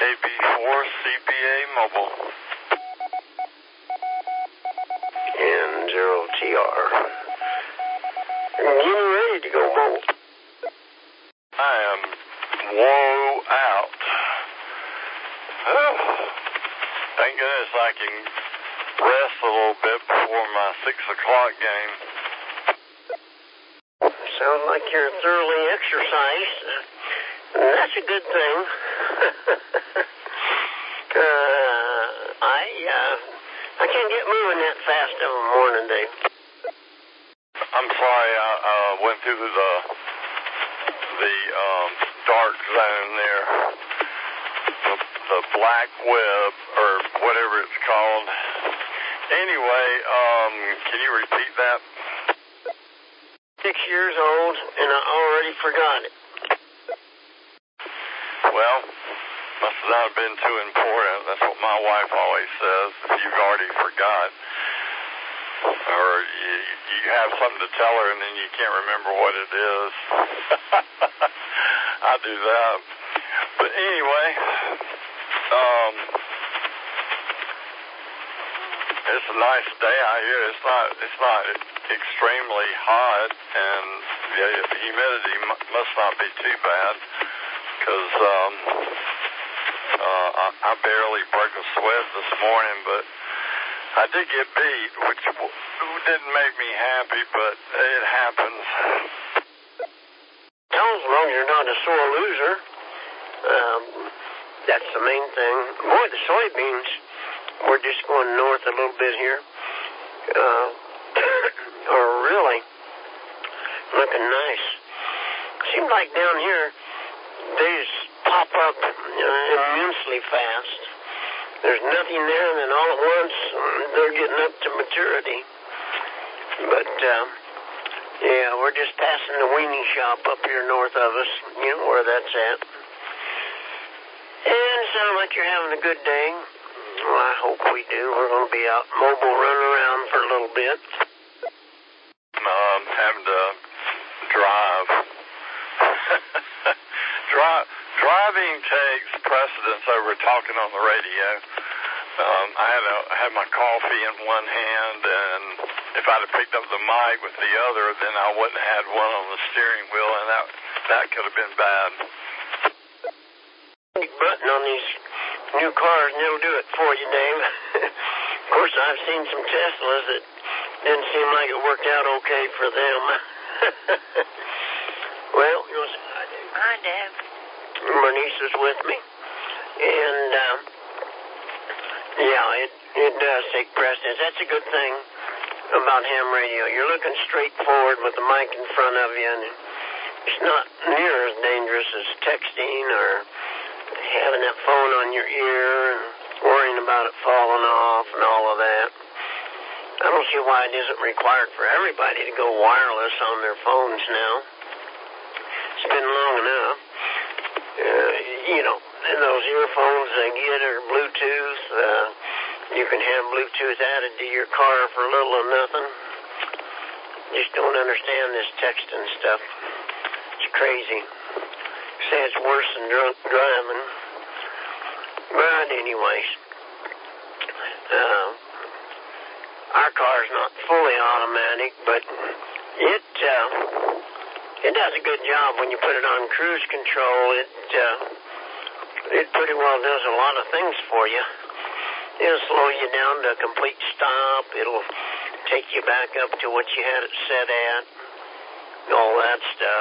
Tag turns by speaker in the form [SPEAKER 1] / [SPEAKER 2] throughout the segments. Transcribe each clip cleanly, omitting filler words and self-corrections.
[SPEAKER 1] KB4 CPA Mobile.
[SPEAKER 2] N0TR. Getting ready to go mobile.
[SPEAKER 1] I am wore out. Oh, thank goodness I can rest a little bit before my 6 o'clock game.
[SPEAKER 2] Sounds like you're thoroughly exercised. That's a good thing. I can't get moving that fast of a morning, Dave.
[SPEAKER 1] I'm sorry, I went through the dark zone there. The black web, or whatever it's called. Anyway, can you repeat that?
[SPEAKER 2] 6 years old, and I already forgot it.
[SPEAKER 1] Well, must not have been too important. That's what my wife always says. If you've already forgot, or you have something to tell her and then you can't remember what it is. I do that. But anyway, it's a nice day out here. It's not extremely hot, and the humidity must not be too bad, because I barely broke a sweat this morning, but I did get beat, which didn't make me happy, but it happens.
[SPEAKER 2] Well, as long as you're not a sore loser, that's the main thing. Boy, the soybeans, we're just going north a little bit here, are really looking nice. Seems like down here, they just pop up immensely fast. There's nothing there, and then all at once, they're getting up to maturity. But, yeah, we're just passing the weenie shop up here north of us. You know where that's at. And it sounds like you're having a good day. Well, I hope we do. We're going to be out mobile, running around for a little bit.
[SPEAKER 1] Having to drive. Driving takes precedence over talking on the radio. I had my coffee in one hand, and if I'd have picked up the mic with the other, then I wouldn't have had one on the steering wheel, and that could have been bad.
[SPEAKER 2] Button on these new cars, and it'll do it for you, Dave. Of course, I've seen some Teslas that didn't seem like it worked out okay for them. Well, you want to say hi, Dave?
[SPEAKER 3] Hi, Dave.
[SPEAKER 2] Bernice is with me, and yeah, it does take precedence. That's a good thing about ham radio. You're looking straight forward with the mic in front of you, and it's not near as dangerous as texting or having that phone on your ear and worrying about it falling off and all of that. I don't see why it isn't required for everybody to go wireless on their phones now. It's been long enough. And those earphones they get are Bluetooth. You can have Bluetooth added to your car for little or nothing. Just don't understand this texting stuff. It's crazy. Say it's worse than drunk driving. But anyways, our car's not fully automatic, but it does a good job when you put it on cruise control. It pretty well does a lot of things for you. It'll slow you down to a complete stop. It'll take you back up to what you had it set at. All that stuff.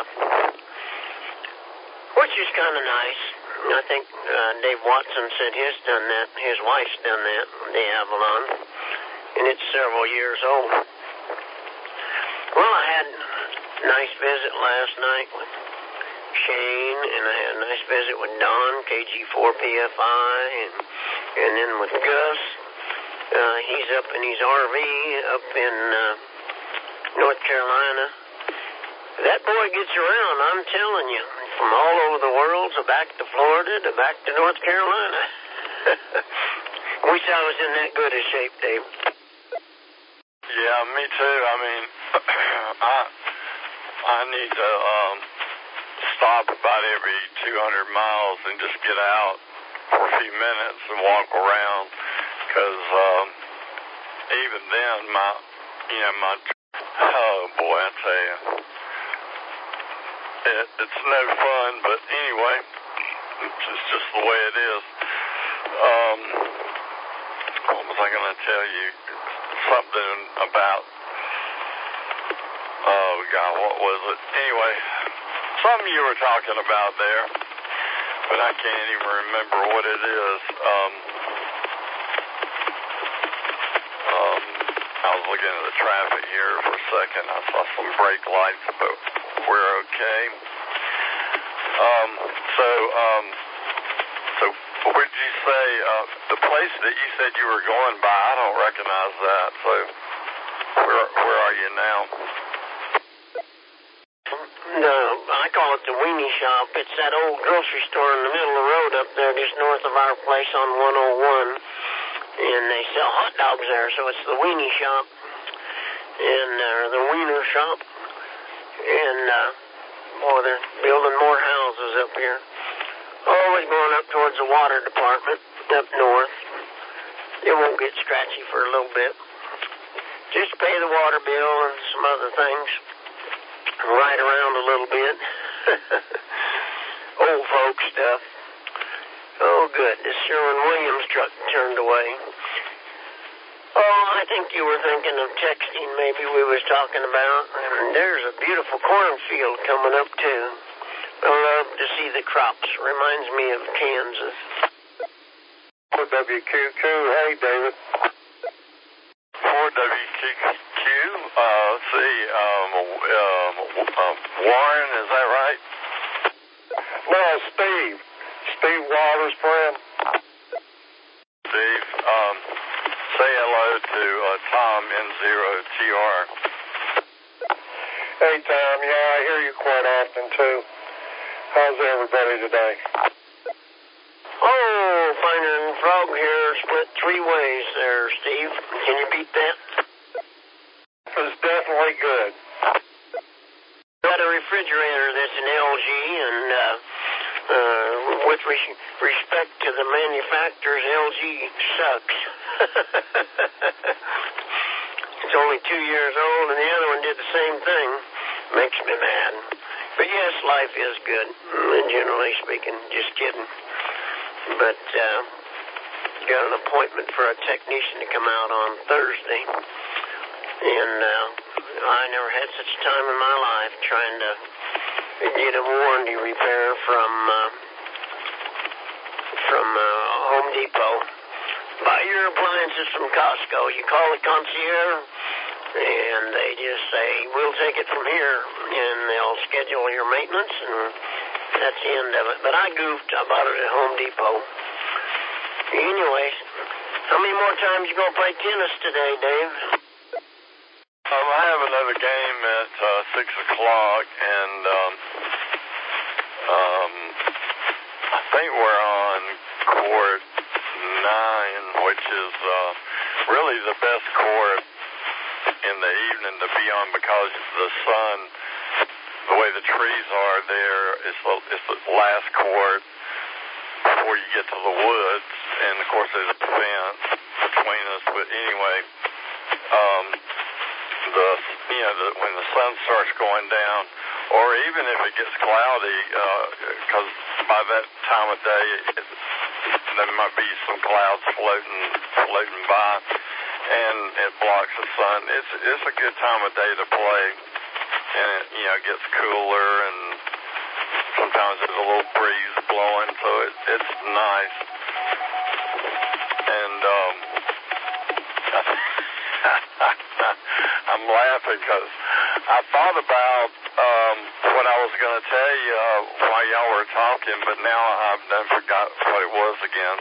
[SPEAKER 2] Which is kind of nice. I think Dave Watson said his done that. His wife's done that, the Avalon. And it's several years old. Well, I had a nice visit last night with Shane, and I had a nice visit with Don, KG4PFI, and then with Gus. He's up in his RV up in North Carolina. That boy gets around, I'm telling you, from all over the world to back to Florida to back to North Carolina. Wish I was in that good a shape, Dave.
[SPEAKER 1] Yeah, me too. I mean, I need to stop about every 200 miles and just get out for a few minutes and walk around, because even then, oh boy, I tell you, it's no fun, but anyway, it's just the way it is. What was I going to tell you? Something about, oh God, what was it? Anyway, something you were talking about there, but I can't even remember what it is. I was looking at the traffic here for a second. I saw some brake lights, but we're okay. So what did you say? The place that you said you were going by, I don't recognize that. So where are you now?
[SPEAKER 2] I call it the Weenie Shop. It's that old grocery store in the middle of the road up there, just north of our place on 101. And they sell hot dogs there, so it's the Weenie Shop, and the Wiener Shop. And boy, they're building more houses up here. Always going up towards the water department up north. It won't get scratchy for a little bit. Just pay the water bill and some other things. Ride around a little bit. Old folk stuff. Oh, good. This Sherwin-Williams truck turned away. Oh, I think you were thinking of texting maybe we was talking about. And there's a beautiful cornfield coming up, too. I love to see the crops. Reminds me of Kansas.
[SPEAKER 3] WQQ. Hey, David.
[SPEAKER 1] 4WQQ. Let's see. Warren, is that right?
[SPEAKER 3] No, Steve. Steve Waters' friend.
[SPEAKER 1] Steve, say hello to Tom N0TR.
[SPEAKER 3] Hey, Tom. Yeah, I hear you quite often, too. How's everybody today?
[SPEAKER 2] Oh, Finer than Frog here, split 3 ways there, Steve. Can you beat that?
[SPEAKER 3] It's definitely good.
[SPEAKER 2] Got a refrigerator that's an LG, and with respect to the manufacturers, LG sucks. It's only 2 years old, and the other one did the same thing. Makes me mad. But yes, life is good, generally speaking. Just kidding. But got an appointment for a technician to come out on Thursday. And I never had such a time in my life trying to get a warranty repair from Home Depot. Buy your appliances from Costco. You call the concierge, and they just say, we'll take it from here, and they'll schedule your maintenance, and that's the end of it. But I goofed. I bought it at Home Depot. Anyways, how many more times you going to play tennis today, Dave?
[SPEAKER 1] I have another game at 6 o'clock, and I think we're on court 9, which is really the best court in the evening to be on, because the sun, the way the trees are there, it's the last court before you get to the woods, and of course there's a fence between us. But anyway, when the sun starts going down, or even if it gets cloudy, because by that time of day there might be some clouds floating by, and it blocks the sun. It's a good time of day to play, and it gets cooler, and sometimes there's a little breeze blowing, so it's nice. And I'm laughing because I thought about what I was going to tell you while y'all were talking, but now I've done forgot what it was again.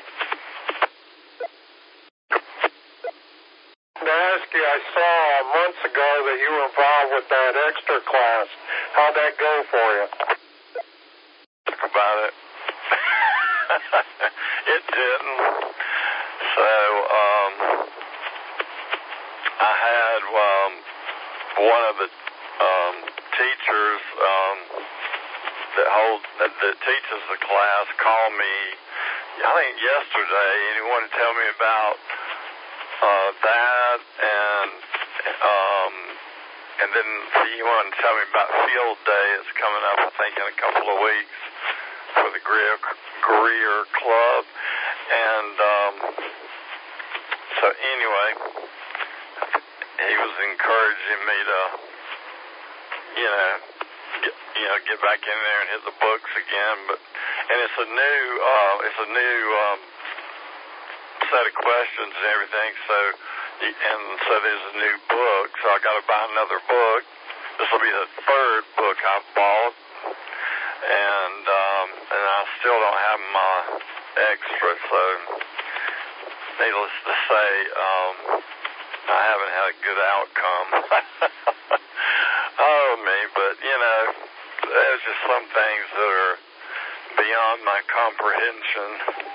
[SPEAKER 3] To ask you, I saw months ago that you were involved with that extra class. How'd that go for you?
[SPEAKER 1] Talk about it. It didn't. So, I had one of the teachers that teaches the class call me I think yesterday, and he wanted to tell me about that, and then he wanted to tell me about field day. It's coming up, I think, in a couple of weeks for the Greer Club, and so anyway, he was encouraging me to, get back in there and hit the books again. And it's a new set of questions and everything. So there's a new book. So I got to buy another book. This will be the third book I've bought, and I still don't have my extra. So needless to say, I haven't had a good outcome. Oh, me, but, there's just some things that are beyond my comprehension.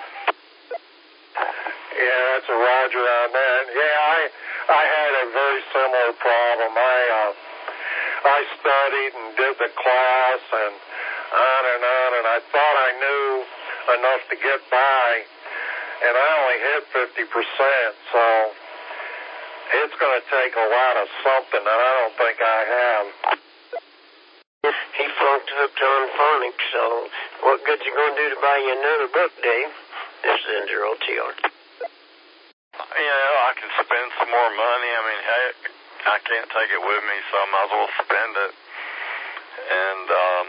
[SPEAKER 3] Yeah, that's a Roger on that. Yeah, I had a very similar problem. I studied and did the class and on, and I thought I knew enough to get by, and I only hit 50%, so it's going to take a lot of something that I don't think I have.
[SPEAKER 2] He flunked hooked on phonics, so what good's it going to do to buy you another book, Dave? This is Ender OTR.
[SPEAKER 1] I can spend some more money. I mean, heck, I can't take it with me, so I might as well spend it. And,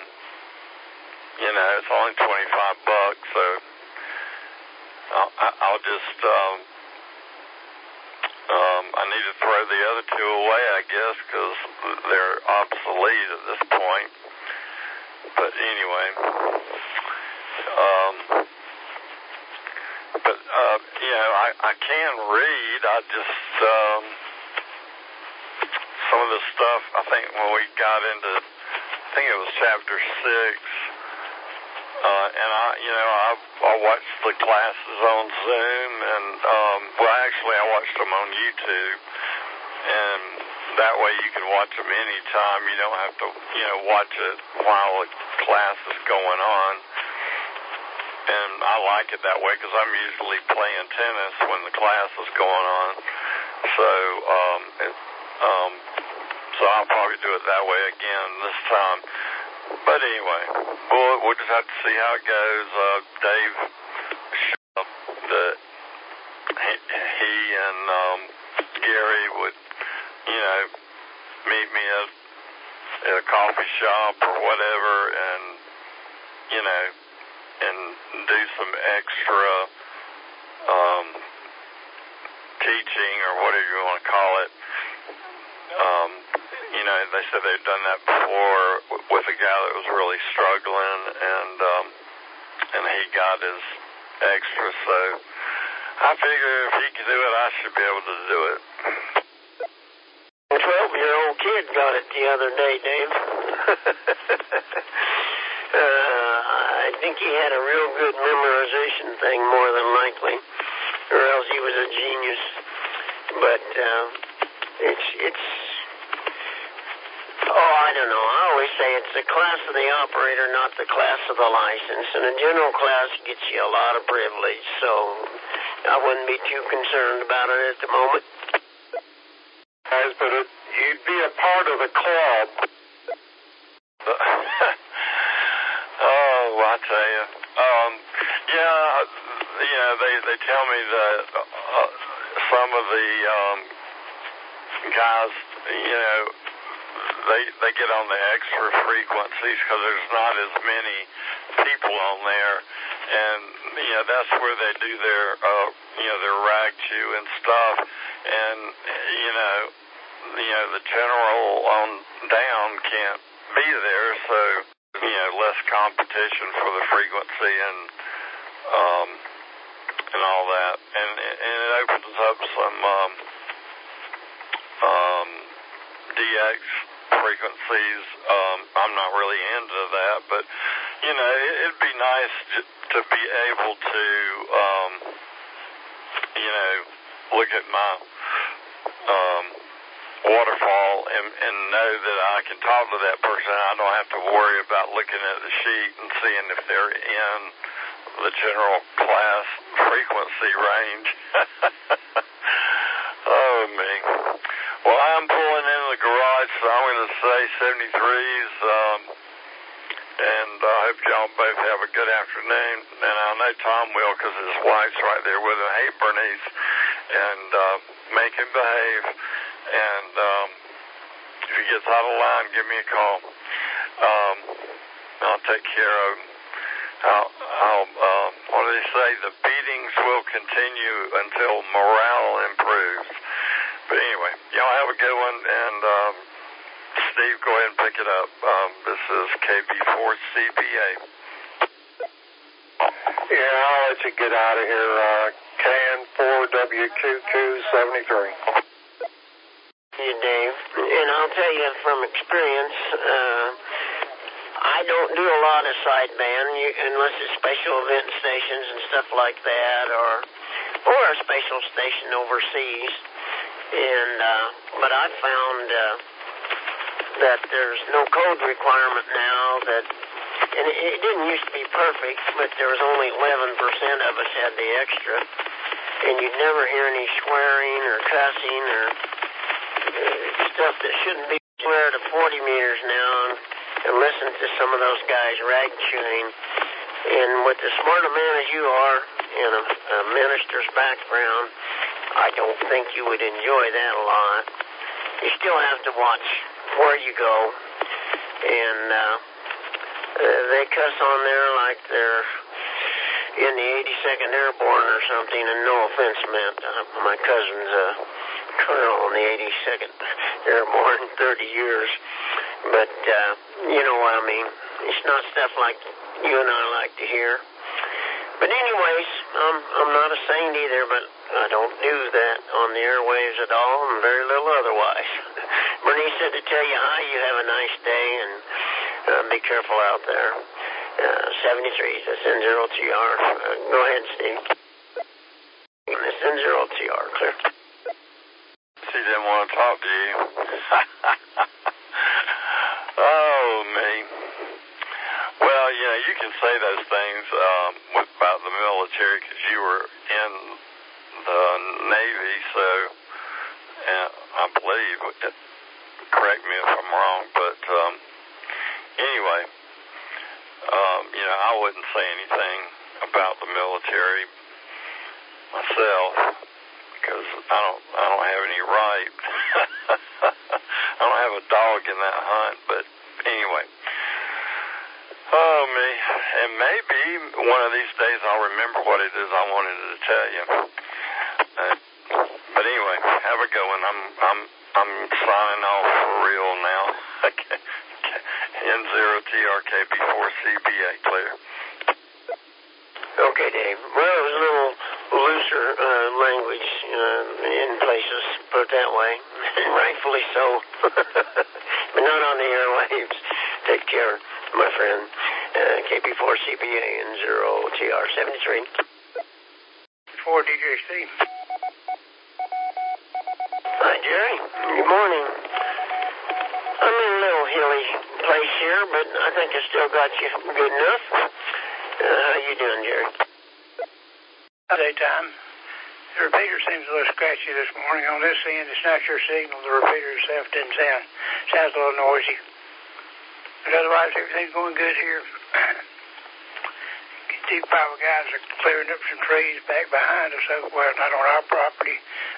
[SPEAKER 1] it's only $25, so I'll just, I need to throw the other two away, I guess, because they're obsolete at this point. But anyway, I can read. I just, some of the stuff, I think when we got into, I think it was chapter 6, and I watched the classes on Zoom, and, I watched them on YouTube, and that way you can watch them anytime. You don't have to, watch it while the class is going on. And I like it that way because I'm usually playing tennis when the class is going on. So, so I'll probably do it that way again this time. But anyway, we'll just have to see how it goes. Dave, that he and Gary would, meet me at a coffee shop or whatever, and and do some extra teaching or whatever you want to call it. They said they'd done that before with a guy that was really struggling, and he got his extra. So I figure if he can do it, I should be able to do it.
[SPEAKER 2] A 12-year-old kid got it the other day, Dave. I think he had a real good memorization thing, more than likely, or else he was a genius. But I don't know. I always say it's the class of the operator, not the class of the license. And a general class gets you a lot of privilege, so I wouldn't be too concerned about it at the moment.
[SPEAKER 3] Guys, but you'd be a part of the club.
[SPEAKER 1] I tell you. They tell me that some of the guys, they get on the extra frequencies because there's not as many people on there, and that's where they do their their rag chew and stuff, and the general on down can't be there, so less competition for the frequency and all that, and it opens up some DX frequencies. I'm not really into that, but it'd be nice to be able to look at my waterfall and know that I can talk to that person. I don't have to worry about looking at the sheet and seeing if they're in the general class frequency range. Oh, me. Well, I'm pulling into the garage, so I'm going to say 73s, and I hope y'all both have a good afternoon. And I know Tom will because his wife's right there with him. Hey, Bernice, and make him behave. And if he gets out of line, give me a call. I'll take care of him. What do they say? The beatings will continue until morale improves. But anyway, y'all have a good one, and Steve, go ahead and pick it up. This is KB4CBA.
[SPEAKER 3] Yeah, I'll let you get out of here. CAN4WQQ73.
[SPEAKER 2] Hey, Dave, and I'll tell you from experience, I don't do a lot of sideband unless it's special event stations and stuff like that, or a special station overseas. And but I found that there's no code requirement now that, and it didn't used to be perfect, but there was only 11% of us had the extra, and you'd never hear any swearing or cussing or stuff that shouldn't be. Swear to 40 meters now and listen to some of those guys rag chewing. And with as smart a man as you are in a minister's background, I don't think you would enjoy that a lot. You still have to watch where you go, and they cuss on there like they're in the 82nd Airborne or something, and no offense meant. My cousin's a colonel in the 82nd Airborne, 30 years. But, you know what I mean. It's not stuff like you and I like to hear. But anyways, I'm not a saint either, but I don't do that on the airwaves at all, and very little otherwise. Bernice said to tell you hi, you have a nice day, and be careful out there. 73s, that's N0TR. Go ahead, Steve. That's N0TR, clear.
[SPEAKER 1] She didn't want to talk to you. Oh, me. Well, you know, you can say those things about the military because you were in the Navy, so I believe, correct me if I'm wrong, but anyway, you know, I wouldn't say anything about the military myself because I don't have any right. I don't have a dog in that hunt, but anyway. Oh, me. And maybe one of these days I'll remember what it is I wanted to tell you. But anyway, have a good one. I'm signing off for real now. Okay. N0TRKB4CBA, clear.
[SPEAKER 2] Okay, Dave. Well, it was a little looser language in places, put it that way. Rightfully so. But not on the airwaves. Take care, my friend. KB4CBA N0TR73.
[SPEAKER 4] 4DJ Steve.
[SPEAKER 2] Hi, Jerry. Good morning. I'm in a little hilly place here, but I think I still got you good enough. How you doing, Jerry?
[SPEAKER 4] Daytime. The repeater seems a little scratchy this morning. On this end, it's not your signal. The repeater itself didn't sounds a little noisy. But otherwise, everything's going good here. Deep power guys are clearing up some trees back behind us. Well, not on our property.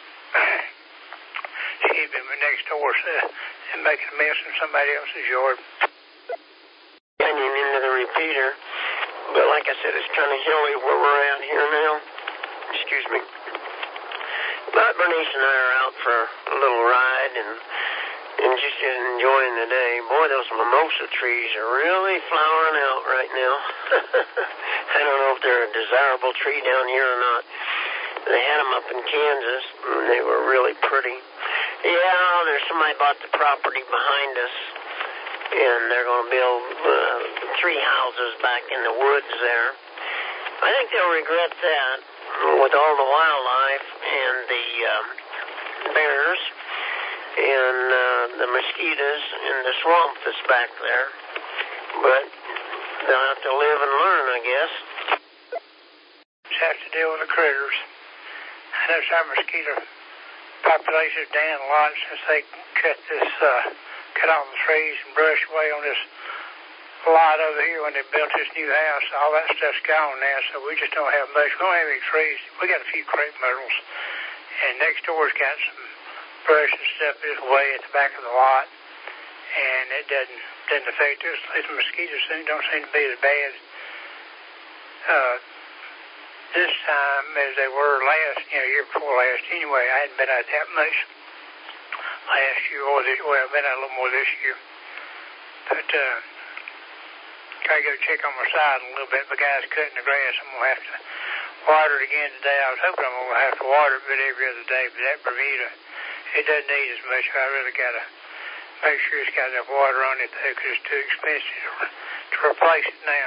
[SPEAKER 4] Excuse me, but next door, and making a mess in somebody else's yard.
[SPEAKER 2] Canyon into the repeater. But like I said, it's kind of hilly where we're at here now. Excuse me. But Bernice and I are out for a little ride and just enjoying the day. Boy, those mimosa trees are really flowering out right now. I don't know if they're a desirable tree down here or not. They had them up in Kansas, and they were really pretty. Yeah, there's somebody bought the property behind us, and they're going to build 3 houses back in the woods there. I think they'll regret that with all the wildlife and the bears and the mosquitoes and the swamp that's back there. But they'll have to live and learn, I guess.
[SPEAKER 4] just have to deal with the critters. I noticed our mosquito population is down a lot since they cut all the trees and brush away on this lot over here when they built this new house. All that stuff's gone now, so we just don't have much. We don't have any trees. We got a few crepe myrtles, and next door's got some brush and stuff this way at the back of the lot, and it doesn't affect us. These mosquitoes don't seem to be as bad this time as they were year before last. Anyway, I hadn't been out that much last year or this. Well, I've been out a little more this year, but gotta go check on my side a little bit. The guy's cutting the grass. I'm gonna have to water it again today. I was hoping I'm gonna have to water it every other day, but that Bermuda, it doesn't need as much. I really gotta make sure it's got enough water on it though, because it's too expensive to replace it now.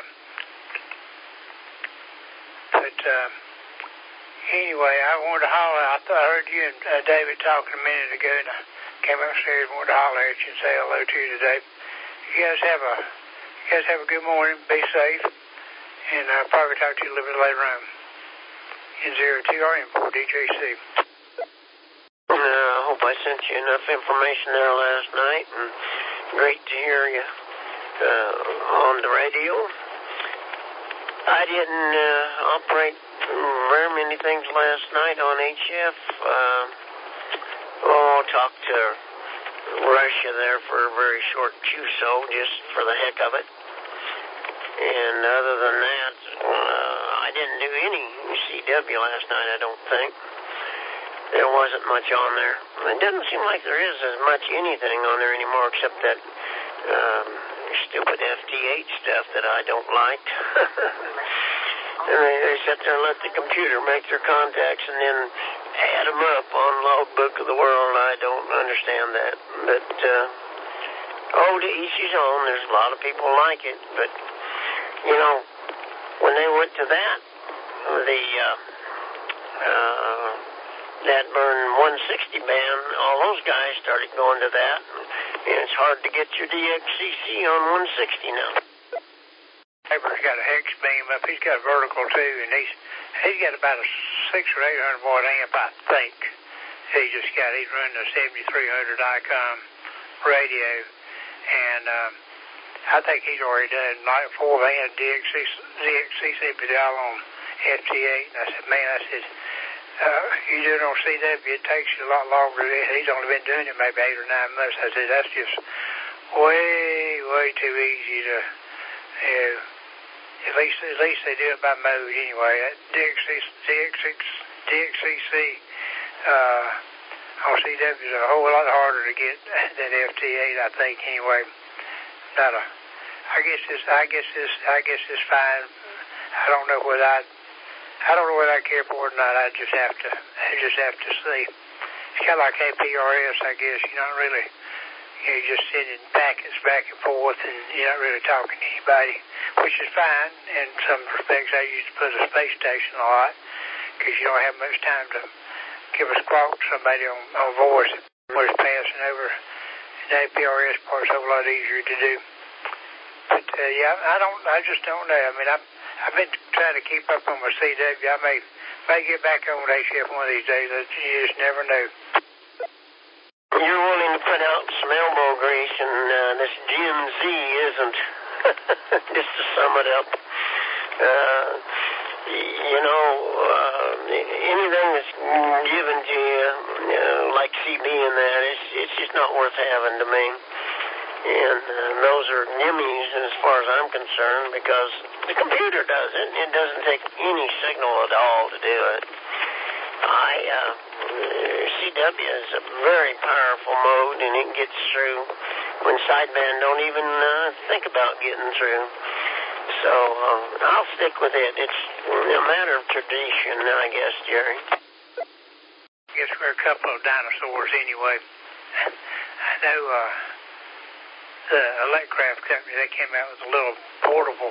[SPEAKER 4] But anyway, I wanted to holler. I heard you and David talking a minute ago, and I came upstairs and wanted to holler at you and say hello to you today. You guys have a good morning. Be safe, and I'll probably talk to you a little bit later on. N0TRN4DJC.
[SPEAKER 2] I hope I sent you enough information there last night, and great to hear you on the radio. I didn't operate very many things last night on HF. Talked to Russia there for a very short QSO, just for the heck of it. And other than that, I didn't do any CW last night, I don't think. There wasn't much on there. It doesn't seem like there is as much anything on there anymore except that stupid FT8 stuff that I don't like. And they sit there and let the computer make their contacts and then add them up on Logbook of the World. I don't understand that. But, to each his own. There's a lot of people like it. But, when they went to that, that burn 160 band, all those guys started going to that. And it's hard to get your DXCC on 160 now.
[SPEAKER 4] Neighbor's got a hex beam up. He's got a vertical too, and he's got about a 600 or 800 watt amp, I think. He's running a 7300 ICOM radio, and I think he's already done like 4 band DXCC, but all on FT8. And I said, you do it on CW, it takes you a lot longer. He's only been doing it maybe 8 or 9 months. I said, that's just way too easy to, at least they do it by mode anyway. DXCC on CW is a whole lot harder to get than FT8, I think. Anyway, I guess it's fine. I don't know whether I care for it or not. I just have to see. It's kind of like APRS, I guess. You're not really, you're just sending packets back and forth, and you're not really talking to anybody, which is fine. In some respects, I used to put a space station a lot because you don't have much time to give a squawk to somebody on voice. Where it's passing over, the APRS part's a whole lot easier to do. But I just don't know. I mean, I've been trying to keep up on my CW. I may get back on with HF one of these days. You just never know.
[SPEAKER 2] You're willing to put out some elbow grease, and this Gen Z isn't. Just to sum it up, anything that's given to you, like CB and that, it's just not worth having to me. And those are gimmies as far as I'm concerned, because the computer does it. It doesn't take any signal at all to do it. CW is a very powerful mode, and it gets through when sideband don't even think about getting through. So I'll stick with it. It's a matter of tradition, I guess, Jerry.
[SPEAKER 4] I guess we're a couple of dinosaurs anyway. I know the Electcraft company, they came out with a little portable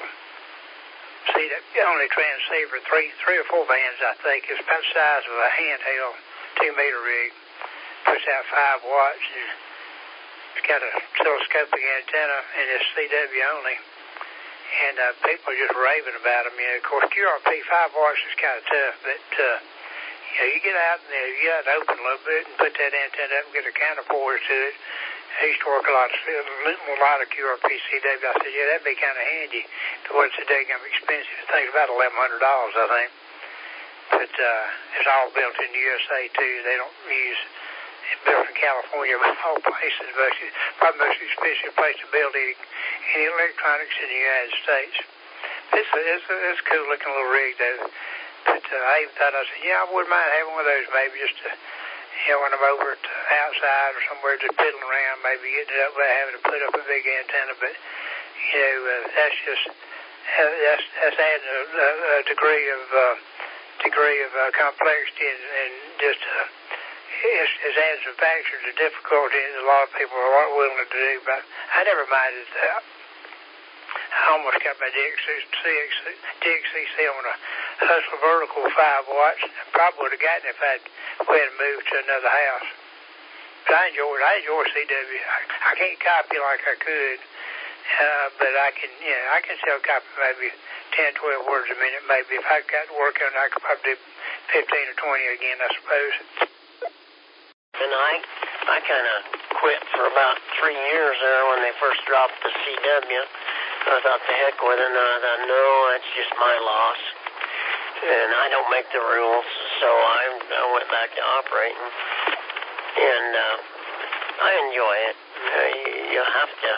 [SPEAKER 4] only transceiver, three or four bands, I think. It's about the size of a handheld 2-meter rig. Puts out 5 watts, and it's got a telescopic antenna, and it's CW only. and people are just raving about them. You know, of course, QRP 5 watts is kind of tough, but you know, you get out and you get out and open a little bit and put that antenna up and get a counterpoise to it. I used to work a lot of QRP CW. I said, yeah, that'd be kind of handy. But what's the daggum expensive? The thing's about $1,100, I think. But it's all built in the USA too. They don't use it built in California, but all places. Probably the most expensive place to build any electronics in the United States. It's a cool looking little rig though. But I even thought, I said, yeah, I wouldn't mind having one of those maybe just to, you know, when I'm over at outside or somewhere just piddling around, maybe getting it up without having to put up a big antenna. But, you know, that's just, that's adding a degree of complexity and just, it's adding some factors of difficulty that a lot of people aren't willing to do. But I never minded that. I almost got my DXCC on a Hustler Vertical 5 watts. I probably would have gotten it if I'd moved to another house. But I enjoy CW. I can't copy like I could, but I can still copy maybe 10, 12 words a minute. Maybe if I got to work on it, I could probably do 15 or 20 again, I suppose.
[SPEAKER 2] And I kind of quit for about 3 years there when they first dropped the CW. I thought, the heck with it, and I thought, no, that's just my loss. And I don't make the rules, so I went back to operating. And I enjoy it. You have to,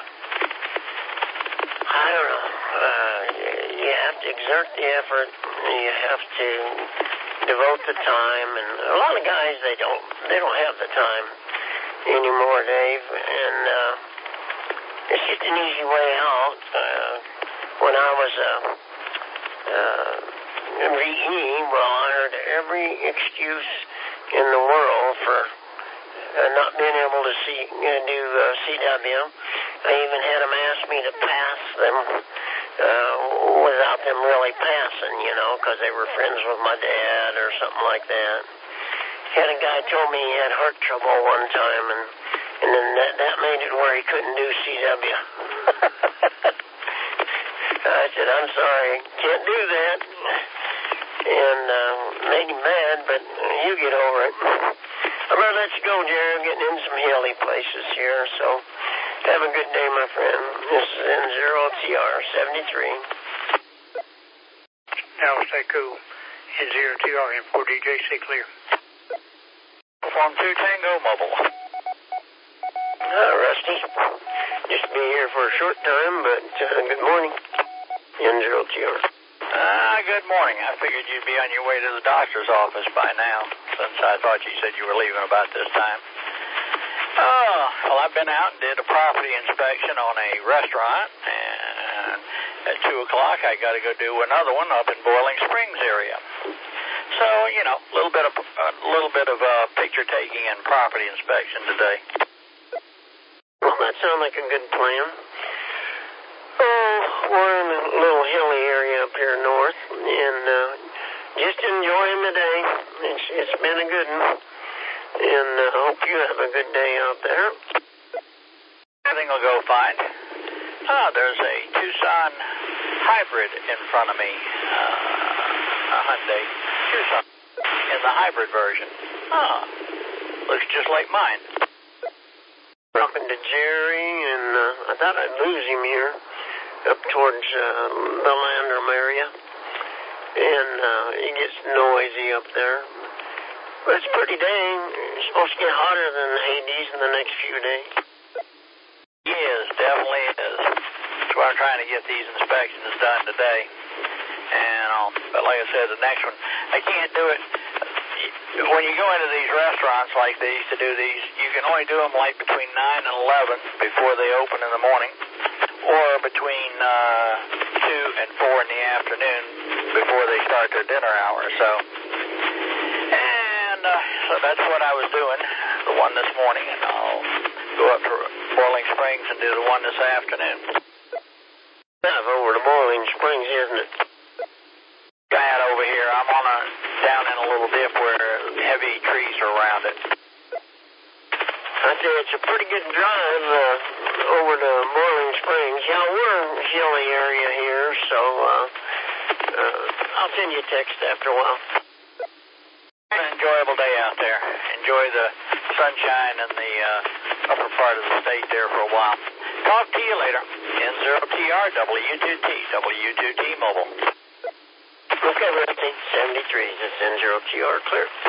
[SPEAKER 2] I don't know, you have to exert the effort, you have to devote the time, and a lot of guys, they don't have the time anymore, Dave, and it's just an easy way out. When I was MVE, well, I heard every excuse in the world for not being able to do CW. I even had them ask me to pass them without them really passing, you know, because they were friends with my dad or something like that. Had a guy told me he had heart trouble one time, and then that made it where he couldn't do CW. I said, I'm sorry, can't do that. And made him mad, but you get over it. I'm going to let you go, Jerry. I'm getting in some hilly places here, so have a good day, my friend. This is N0TR73.
[SPEAKER 4] Now, stay cool. N0TR and 4DJC clear.
[SPEAKER 1] Form 2 Tango Mobile.
[SPEAKER 2] Rusty. Just be here for a short time, but good morning. N0TR.
[SPEAKER 1] Good morning. I figured you'd be on your way to the doctor's office by now, since I thought you said you were leaving about this time. Well, I've been out and did a property inspection on a restaurant, and at 2 o'clock I got to go do another one up in Boiling Springs area. So, you know, a little bit of picture taking and property inspection today.
[SPEAKER 2] Well, that sounds like a good plan. Oh, we're in a little hilly area up here north, and just enjoying the day. It's been a good one, and I hope you have a good day out there.
[SPEAKER 1] Everything will go fine. There's a Tucson hybrid in front of me, a Hyundai Tucson in the hybrid version. Looks just like mine.
[SPEAKER 2] Talking to Jerry, and I thought I'd lose him here up towards the Landrum area, and it gets noisy up there. But it's pretty dang. It's supposed to get hotter than the Hades in the next few days.
[SPEAKER 1] Yes, definitely is. That's why I'm trying to get these inspections done today. And but like I said, the next one, I can't do it. When you go into these restaurants like these to do these, you can only do them like between 9 and 11 before they open in the morning, or between 2 and 4 in the afternoon before they start their dinner hour. So that's what I was doing, the one this morning, and I'll go up to Boiling Springs and do the one this afternoon.
[SPEAKER 2] That's over to Boiling Springs, isn't it?
[SPEAKER 1] Bad over here. I'm down in a little dip where heavy trees are around it.
[SPEAKER 2] I say it's a pretty good drive over to Boiling Springs. Yeah, we're in a hilly area here, so I'll send you a text after a while.
[SPEAKER 5] An enjoyable day out there. Enjoy the sunshine in the upper part of the state there for a while. Talk to you later. N0TR, W2T, W2T Mobile.
[SPEAKER 2] Okay, Rusty. 73, this is N0TR, clear.